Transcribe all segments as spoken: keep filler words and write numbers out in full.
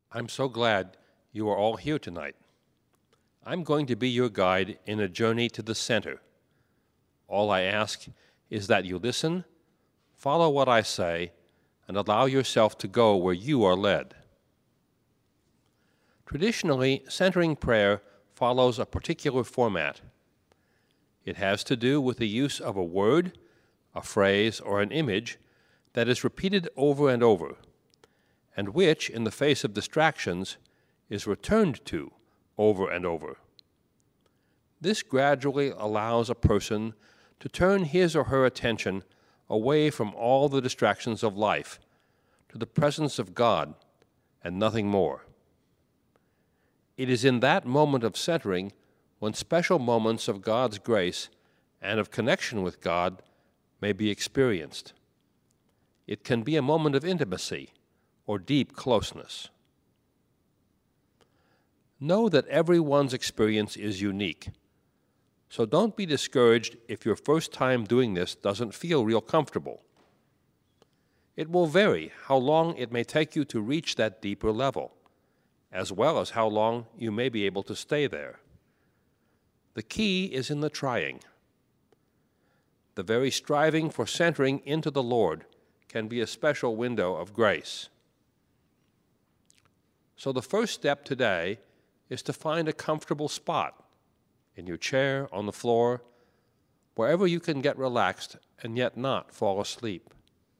I'm so glad you are all here tonight. I'm going to be your guide in a journey to the center. All I ask is that you listen, follow what I say, and allow yourself to go where you are led. Traditionally, centering prayer follows a particular format. It has to do with the use of a word, a phrase, or an image that is repeated over and over, and which, in the face of distractions, is returned to over and over. This gradually allows a person to turn his or her attention away from all the distractions of life to the presence of God and nothing more. It is in that moment of centering when special moments of God's grace and of connection with God may be experienced. It can be a moment of intimacy or deep closeness. Know that everyone's experience is unique, so don't be discouraged if your first time doing this doesn't feel real comfortable. It will vary how long it may take you to reach that deeper level, as well as how long you may be able to stay there. The key is in the trying. The very striving for centering into the Lord can be a special window of grace. So the first step today is to find a comfortable spot, in your chair, on the floor, wherever you can get relaxed and yet not fall asleep.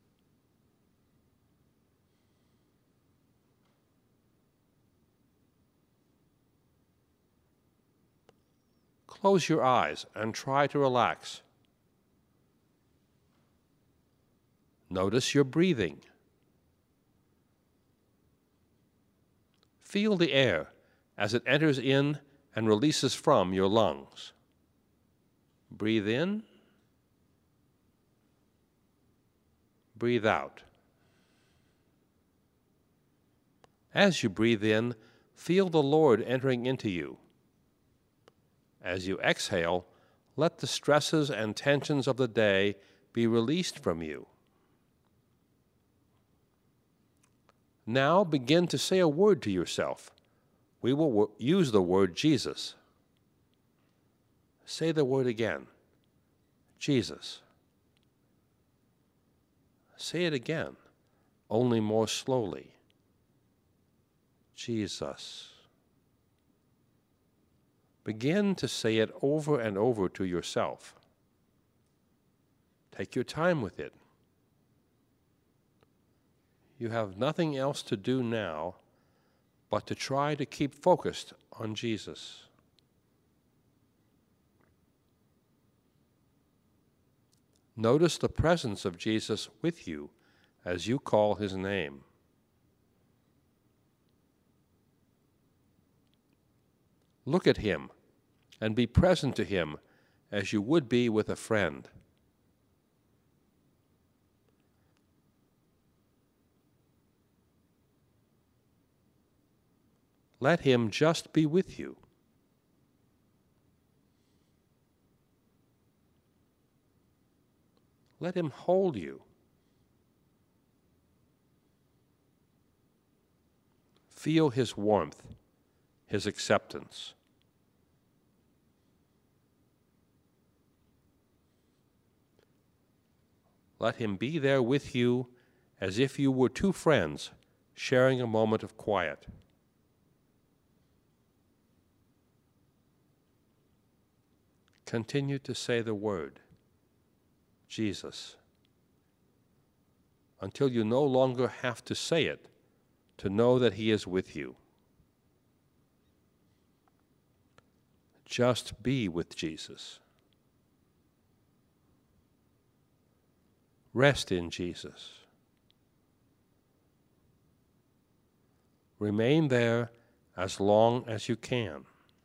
Close your eyes and try to relax. Notice your breathing. Feel the air as it enters in and releases from your lungs. Breathe in. Breathe out. As you breathe in, feel the Lord entering into you. As you exhale, let the stresses and tensions of the day be released from you. Now begin to say a word to yourself. We will w- use the word Jesus. Say the word again. Jesus. Say it again, only more slowly. Jesus. Begin to say it over and over to yourself. Take your time with it. You have nothing else to do now but to try to keep focused on Jesus. Notice the presence of Jesus with you as you call his name. Look at him and be present to him as you would be with a friend. Let him just be with you. Let him hold you. Feel his warmth, his acceptance. Let him be there with you as if you were two friends sharing a moment of quiet. Continue to say the word, Jesus, until you no longer have to say it to know that he is with you. Just be with Jesus. Rest in Jesus. Remain there as long as you can.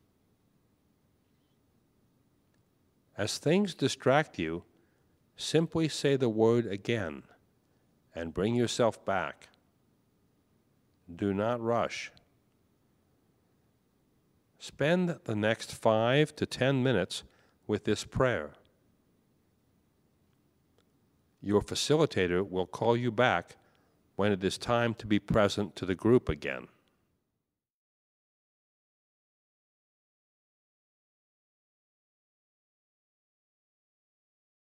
As things distract you, simply say the word again and bring yourself back. Do not rush. Spend the next five to ten minutes with this prayer. Your facilitator will call you back when it is time to be present to the group again.